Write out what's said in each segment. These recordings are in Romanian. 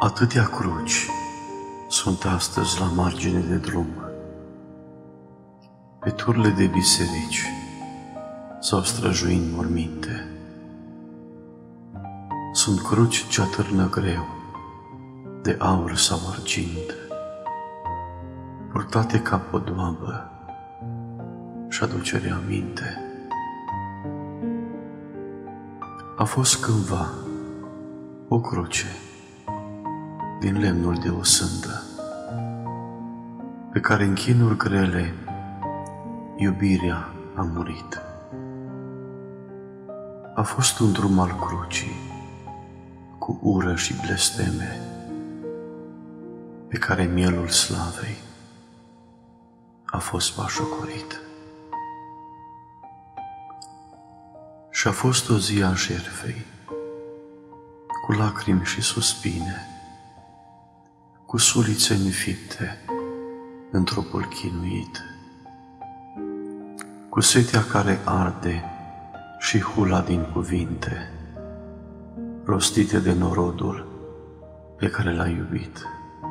Atâtea cruci sunt astăzi la margine de drum, pe turile de biserici sau străjuind morminte. Sunt cruci ce atârnă greu, de aur sau argint, purtate ca podoabă și aducere aminte. A fost cândva o cruce din lemnul de o sândă, pe care în chinuri grele iubirea a murit. A fost un drum al crucii, cu ură și blesteme, pe care mielul slavei a fost bașocorit. Și a fost o zi a jertfei, cu lacrimi și suspine, cu sulițe înfipte în trupul chinuit, cu setea care arde și hula din cuvinte rostite de norodul pe care l-a iubit.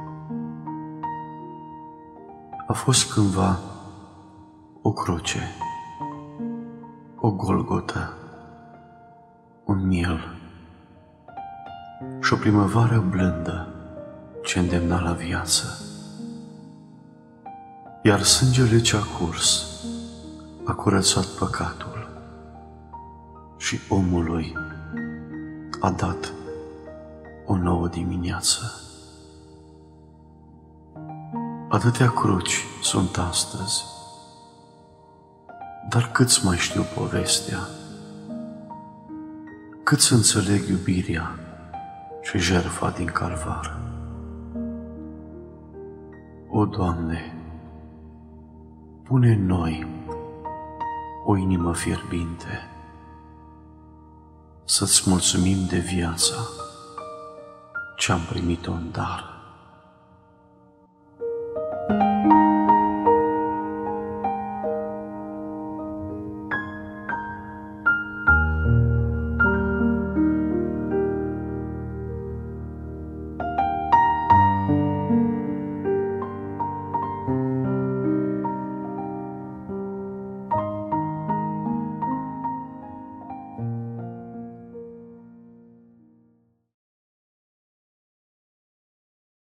A fost cândva o cruce, o Golgota, un miel și o primăvară blândă ce îndemna la viață. Iar sângele ce-a curs a curățat păcatul și omului a dat o nouă dimineață. Atâtea cruci sunt astăzi, dar câți mai știu povestea, câți înțeleg iubirea și jertfa din calvar. O, Doamne, pune în noi o inimă fierbinte, să-ți mulțumim de viața ce-am primit-o în dar.